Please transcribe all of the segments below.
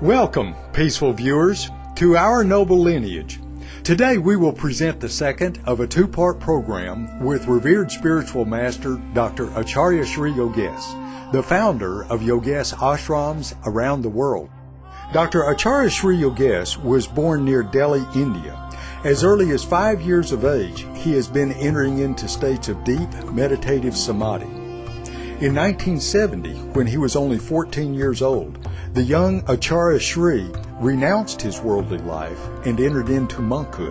Welcome, peaceful viewers, to our noble lineage. Today we will present the second of a two-part program with revered spiritual master Dr. Acharya Sri Yogesh, the founder of Yogesh ashrams around the world. Dr. Acharya Sri Yogesh was born near Delhi, India. As early as 5 years of age, he has been entering into states of deep meditative samadhi. In 1970, when he was only 14 years old, the young Acharya Sri renounced his worldly life and entered into monkhood.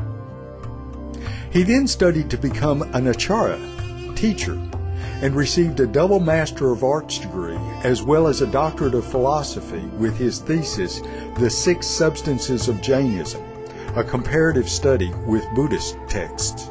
He then studied to become an Acharya, teacher, and received a double Master of Arts degree as well as a doctorate of philosophy with his thesis, The Six Substances of Jainism, a comparative study with Buddhist texts.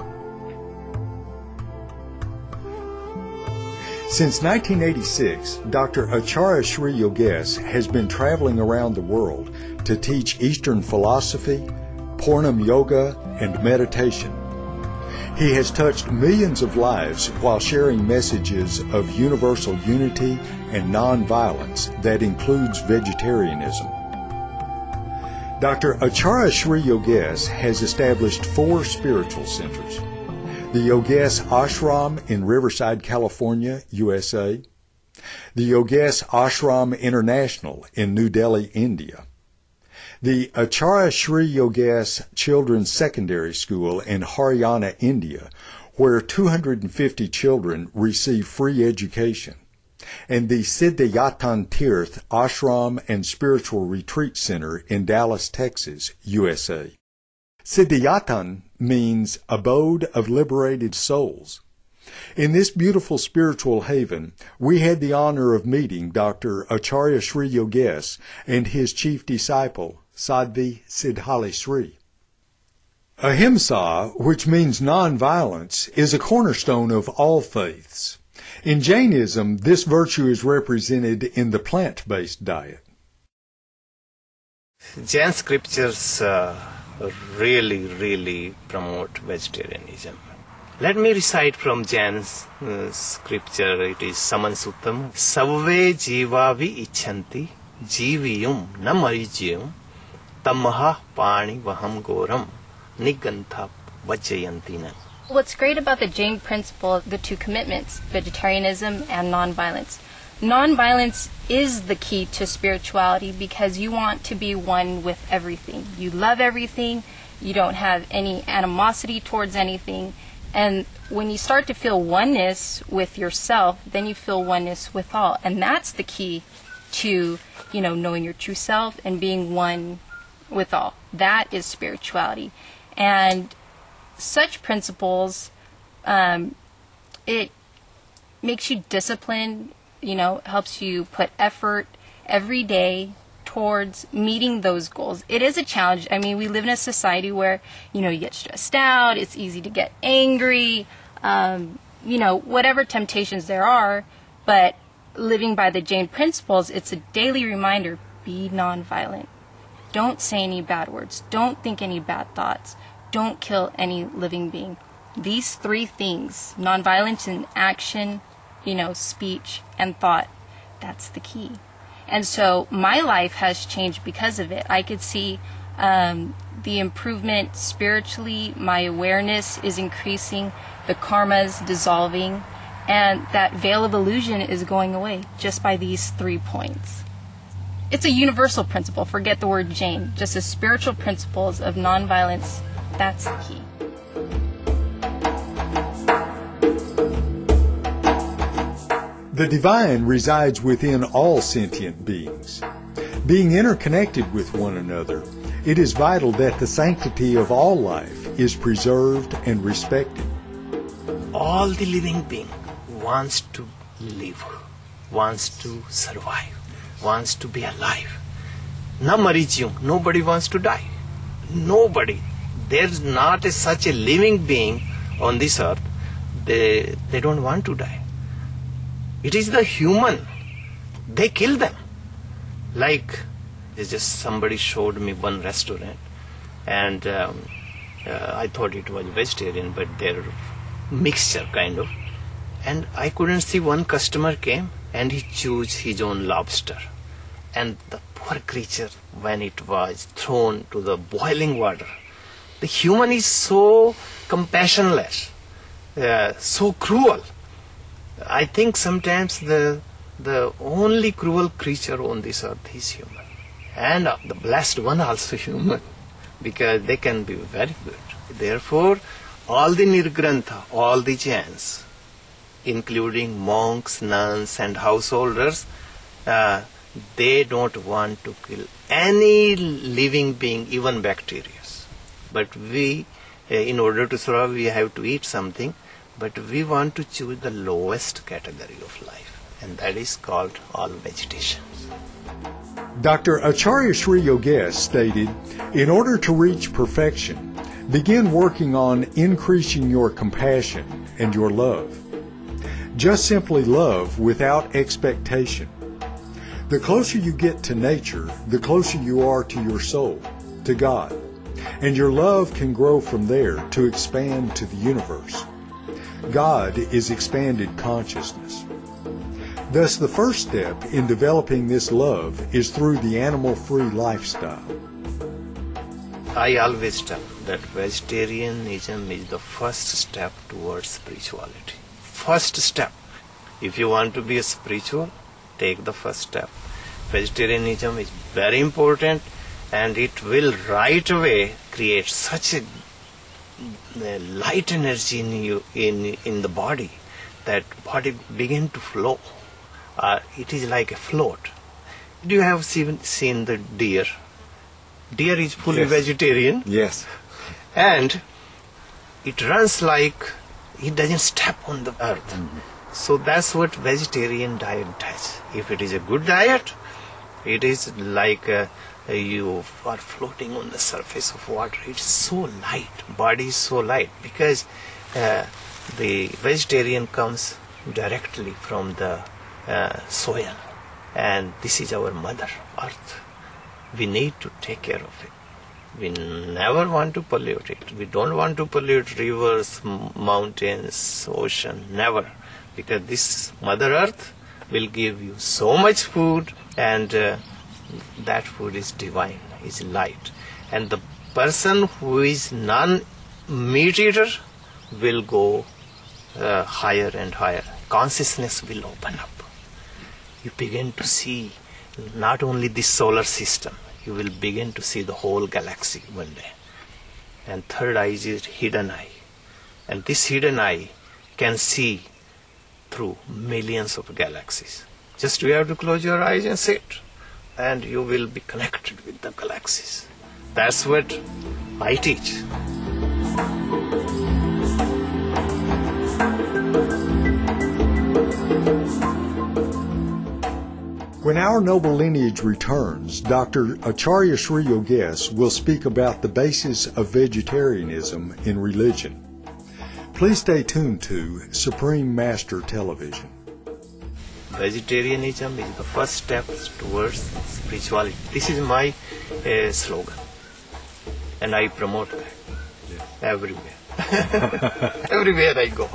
Since 1986, Dr. Acharya Sri Yogesh has been traveling around the world to teach Eastern philosophy, Purnam Yoga, and meditation. He has touched millions of lives while sharing messages of universal unity and nonviolence that includes vegetarianism. Dr. Acharya Sri Yogesh has established 4 spiritual centers: the Yogesh Ashram in Riverside, California, USA, the Yogesh Ashram International in New Delhi, India, the Acharya Sri Yogesh Children's Secondary School in Haryana, India, where 250 children receive free education, and the Siddhayatan Tirth Ashram and Spiritual Retreat Center in Dallas, Texas, USA. Siddhayatan means abode of liberated souls. In this beautiful spiritual haven, we had the honor of meeting Dr. Acharya Sri Yogesh and his chief disciple, Sadhvi Siddhali Sri. Ahimsa, which means nonviolence, is a cornerstone of all faiths. In Jainism, this virtue is represented in the plant-based diet. Jain scriptures really promote vegetarianism. Let me recite from Jain's scripture. It is Saman Suttam. Savve jivavi icchanti jiviyum na marigyum tamaha pani vaham goram nigantha vajayantina. What's great about the Jain principle, the 2 commitments, vegetarianism and nonviolence. Nonviolence is the key to spirituality because you want to be one with everything. You love everything. You don't have any animosity towards anything. And when you start to feel oneness with yourself, then you feel oneness with all. And that's the key to, knowing your true self and being one with all. That is spirituality. And such principles, it makes you disciplined, helps you put effort every day towards meeting those goals. It is a challenge. I mean, we live in a society where, you get stressed out, it's easy to get angry, whatever temptations there are, but living by the Jain principles, it's a daily reminder, be nonviolent. Don't say any bad words. Don't think any bad thoughts. Don't kill any living being. These 3 things, nonviolence in action, speech and thought, that's the key. And so my life has changed because of it. I could see the improvement spiritually. My awareness is increasing. The karma's dissolving. And that veil of illusion is going away just by these 3 points. It's a universal principle. Forget the word Jain. Just the spiritual principles of nonviolence, that's the key. The divine resides within all sentient beings. Being interconnected with one another, it is vital that the sanctity of all life is preserved and respected. All the living being wants to live, wants to survive, wants to be alive. Na marigyum, nobody wants to die. Nobody. There's not such a living being on this earth. They don't want to die. It is the human. They kill them. Like, somebody showed me one restaurant, and I thought it was vegetarian, but they're mixture kind of. And I couldn't see one customer came and he chose his own lobster. And the poor creature, when it was thrown to the boiling water. The human is so compassionless, so cruel. I think sometimes the only cruel creature on this earth is human. And the blessed one also human, because they can be very good. Therefore, all the Nirgrantha, all the Jains, including monks, nuns and householders, they don't want to kill any living being, even bacteria. But we, in order to survive, we have to eat something, but we want to choose the lowest category of life, and that is called all vegetation. Dr. Acharya Sri Yogesh stated, in order to reach perfection, begin working on increasing your compassion and your love. Just simply love without expectation. The closer you get to nature, the closer you are to your soul, to God, and your love can grow from there to expand to the universe. God is expanded consciousness. Thus, the first step in developing this love is through the animal-free lifestyle. I always tell that vegetarianism is the first step towards spirituality. First step. If you want to be a spiritual, take the first step. Vegetarianism is very important, and it will right away create such a light energy in you, in the body, that body begin to flow. It is like a float. Do you have seen the deer? Deer is fully vegetarian. Yes. And it runs like it doesn't step on the earth. Mm-hmm. So that's what vegetarian diet does. If it is a good diet, it is like you are floating on the surface of water. It's so light. Body is so light because the vegetarian comes directly from the soil, and this is our mother earth. We need to take care of it. We never want to pollute it. We don't want to pollute rivers, mountains, ocean, never. Because this Mother Earth will give you so much food, and that food is divine, is light. And the person who is non-meat eater will go higher and higher. Consciousness will open up. You begin to see not only this solar system, you will begin to see the whole galaxy one day. And third eye is hidden eye. And this hidden eye can see through millions of galaxies. Just you have to close your eyes and sit, and you will be connected with the galaxies. That's what I teach. When our noble lineage returns, Dr. Acharya Sri Yogesh will speak about the basis of vegetarianism in religion. Please stay tuned to Supreme Master Television. Vegetarianism is the first step towards spirituality. This is my slogan, and I promote that everywhere. Everywhere I go.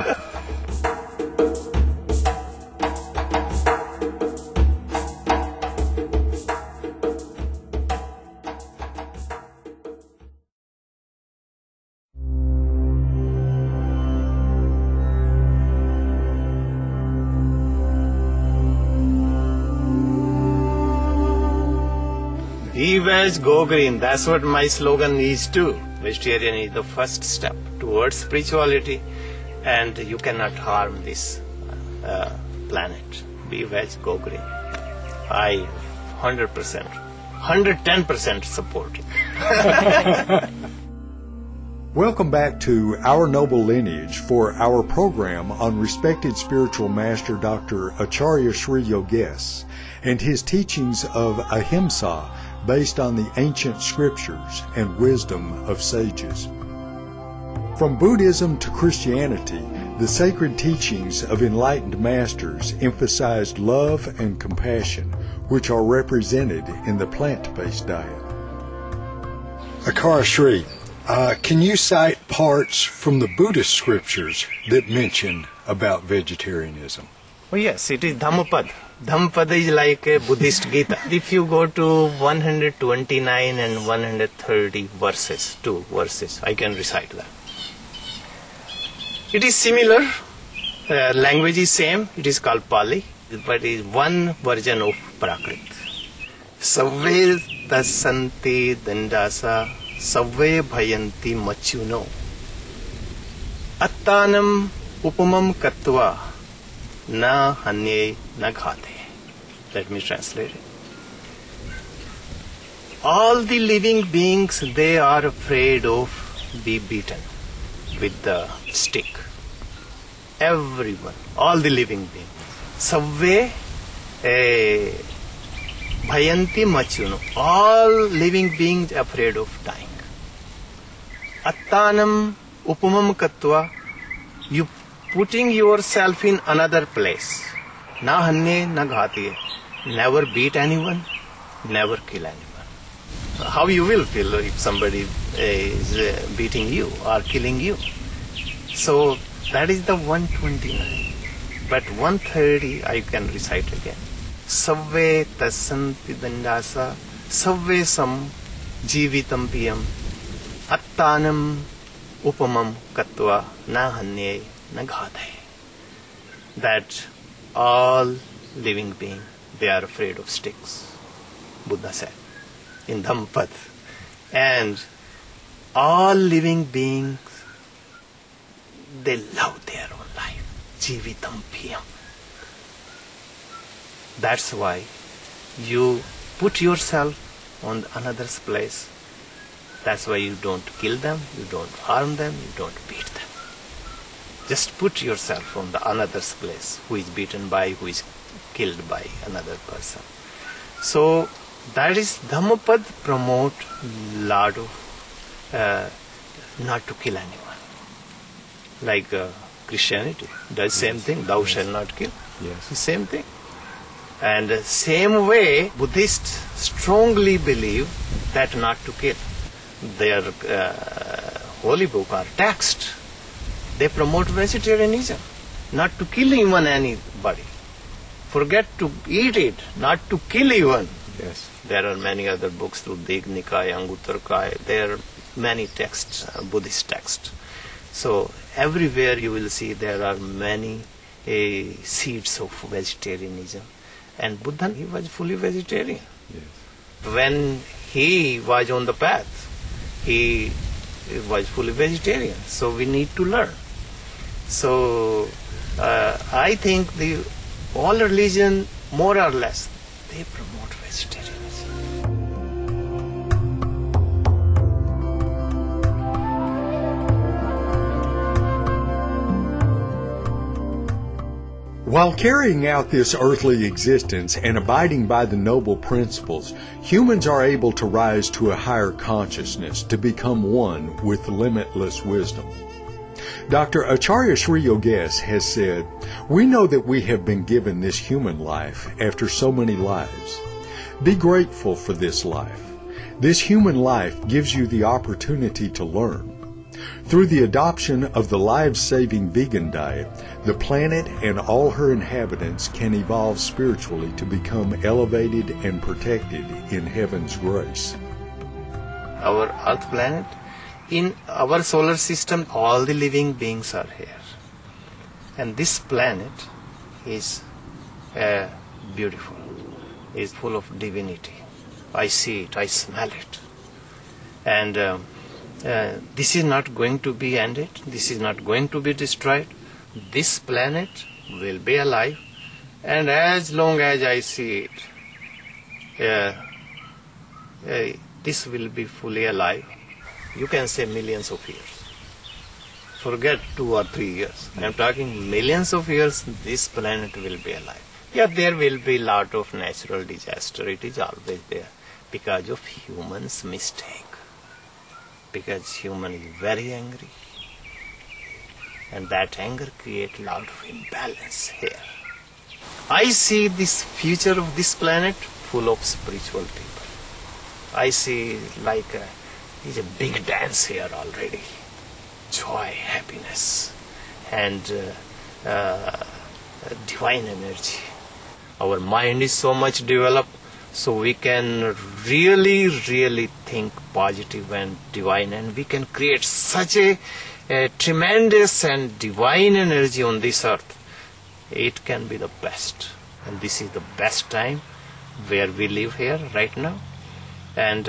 Be veg, go green. That's what my slogan is too. Vegetarian is the first step towards spirituality, and you cannot harm this planet. Be veg, go green. I 100%, 110% support it. Welcome back to Our Noble Lineage for our program on respected spiritual master Dr. Acharya Sri Yogesh and his teachings of ahimsa based on the ancient scriptures and wisdom of sages. From Buddhism to Christianity, the sacred teachings of enlightened masters emphasized love and compassion, which are represented in the plant-based diet. Acharya Sri, can you cite parts from the Buddhist scriptures that mention about vegetarianism? Oh yes, it is Dhammapad. Dhammapada is like a Buddhist Gita. If you go to 129 and 130 verses, two verses, I can recite that. It is similar, language is same, it is called Pali, but it is one version of Prakrit. Savve tasanti dandasa, savve bhayanti machuno, attanam upamam katva, na hanye na ghate. Let me translate it. All the living beings, they are afraid of being beaten with the stick. Everyone, all the living beings. Savve bhayanti machuno. All living beings afraid of dying. Attanam upamam katva. You putting yourself in another place. Na hanne na ghatiye. Never beat anyone, never kill anyone. How you will feel if somebody is beating you or killing you? So that is the 129. But 130 I can recite again. Savve tasanti dandasa, savve sam jivitam piyam, attanam upamam katva na hanye na ghate. That all living beings, they are afraid of sticks, Buddha said in Dhammapada. And all living beings, they love their own life. Jivitam piyam. That's why you put yourself on another's place. That's why you don't kill them, you don't harm them, you don't beat them. Just put yourself on the another's place, who is beaten by, who is killed by another person. So that is Dhammapada promote lot of not to kill anyone. Like Christianity does same thing. Thou shalt not kill. Yes. Same thing. And same way, Buddhists strongly believe that not to kill. Their holy book or text, they promote vegetarianism, not to kill even anybody. Forget to eat it, not to kill even. Yes. There are many other books through Dig Nikaya, Anguttara. There are many texts, Buddhist texts. So everywhere you will see there are many seeds of vegetarianism. And Buddha, he was fully vegetarian. Yes. When he was on the path, he was fully vegetarian. So we need to learn. So I think all religion, more or less, they promote vegetarianism. While carrying out this earthly existence and abiding by the noble principles, humans are able to rise to a higher consciousness, to become one with limitless wisdom. Dr. Acharya Sri Yogesh has said, "We know that we have been given this human life after so many lives. Be grateful for this life. This human life gives you the opportunity to learn. Through the adoption of the life-saving vegan diet, the planet and all her inhabitants can evolve spiritually to become elevated and protected in heaven's grace." Our Earth planet, in our solar system, all the living beings are here. And this planet is beautiful, is full of divinity. I see it, I smell it. And this is not going to be ended. This is not going to be destroyed. This planet will be alive. And as long as I see it, this will be fully alive. You can say millions of years. Forget 2 or 3 years. I am talking millions of years, this planet will be alive. Yeah, there will be a lot of natural disaster. It is always there because of humans' mistake. Because human is very angry. And that anger creates a lot of imbalance here. I see this future of this planet full of spiritual people. I see like it's a big dance here already. Joy, happiness, and divine energy. Our mind is so much developed, so we can really think positive and divine, and we can create such a tremendous and divine energy on this earth. It can be the best, and this is the best time where we live here right now, and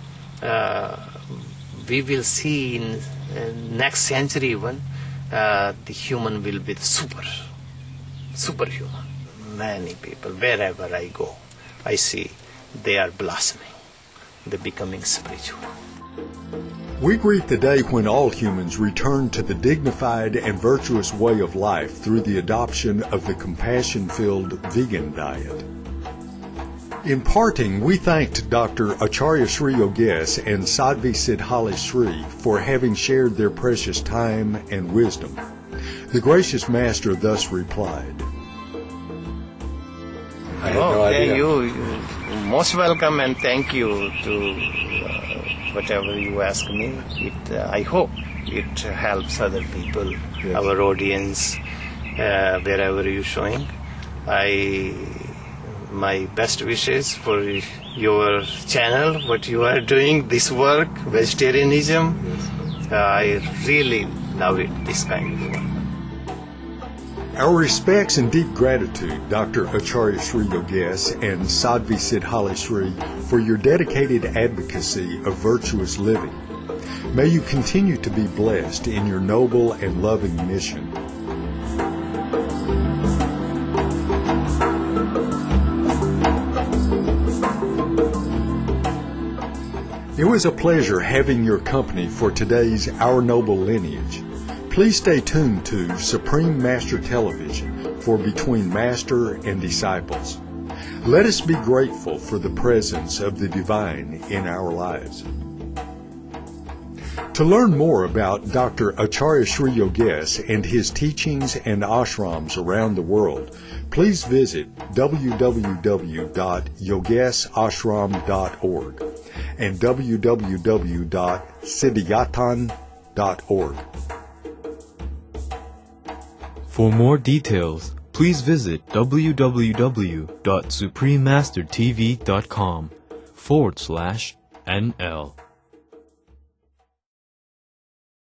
we will see in next century even the human will be superhuman. Many people, wherever I go, I see they are blossoming, they're becoming spiritual. We greet the day when all humans return to the dignified and virtuous way of life through the adoption of the compassion-filled vegan diet. In parting, we thanked Dr. Acharya Sri Yogesh and Sadhvi Siddhali Sri for having shared their precious time and wisdom. The gracious master thus replied, I had no idea. You most welcome, and thank you to whatever you ask me. I hope it helps other people, yes. Our audience, wherever you're showing. My best wishes for your channel, what you are doing, this work, vegetarianism. Yes. I really love it, this kind of work. Our respects and deep gratitude, Dr. Acharya Sri Yogesh and Sadhvi Siddhali Sri, for your dedicated advocacy of virtuous living. May you continue to be blessed in your noble and loving mission. It was a pleasure having your company for today's Our Noble Lineage. Please stay tuned to Supreme Master Television for Between Master and Disciples. Let us be grateful for the presence of the divine in our lives. To learn more about Dr. Acharya Sri Yogesh and his teachings and ashrams around the world, please visit www.yogeshashram.org and www.siddhayatan.org. For more details, please visit www.suprememastertv.com/NL.